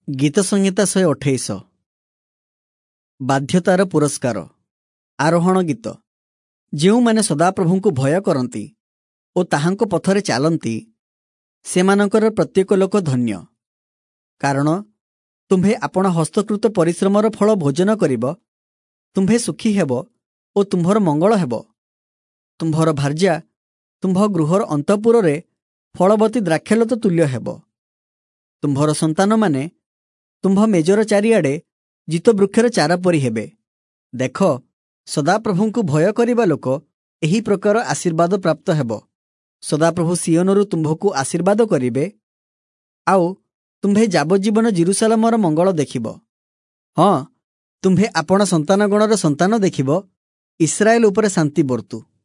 गीत संहिता 128 बाध्यतार पुरस्कार आरोहण गीत। ଯେଉଁମାନେ ସଦାପ୍ରଭୁଙ୍କୁ ଭୟ କରନ୍ତି ଓ ତାହାଙ୍କ ପଥରେ ଚାଲନ୍ତି ସେମାନଙ୍କର ପ୍ରତ୍ୟେକ ଲୋକ ଧନ୍ୟ। କାରଣ ତୁମ୍ଭେ ଆପଣ ହସ୍ତକୃତ ପରିଶ୍ରମର ଫଳ ଭୋଜନ କରିବ, ତୁମ୍ଭେ ସୁଖୀ ହେବ ଓ ତୁମ୍ଭର ମଙ୍ଗଳ ହେବ। ତୁମ୍ଭର ଭାର୍ଯ୍ୟା ତୁମ୍ଭ ଗୃହର ଅନ୍ତଃପୁରରେ ଫଳବତୀ ଦ୍ରାକ୍ଷଲତା ତୁଲ୍ୟ ହେବ। ତୁମ୍ଭର ସନ୍ତାନମାନେ ତୁମ୍ଭ ମେଜର ଚାରିଆଡ଼େ ଜିତବୃକ୍ଷର ଚାରା ପରି ହେବେ। ଦେଖ, ସଦାପ୍ରଭୁଙ୍କୁ ଭୟ କରିବା ଲୋକ ଏହି ପ୍ରକାର ଆଶୀର୍ବାଦ ପ୍ରାପ୍ତ ହେବ। ସଦାପ୍ରଭୁ ସିଓନରୁ ତୁମ୍ଭକୁ ଆଶୀର୍ବାଦ କରିବେ, ଆଉ ତୁମ୍ଭେ ଯାବଜୀବନ ଜେରୁସାଲେମର ମଙ୍ଗଳ ଦେଖିବ। ହଁ, ତୁମ୍ଭେ ଆପଣ ସନ୍ତାନଗଣର ସନ୍ତାନ ଦେଖିବ, ଇସ୍ରାଏଲ ଉପରେ ଶାନ୍ତି ବର୍ତ୍ତୁ।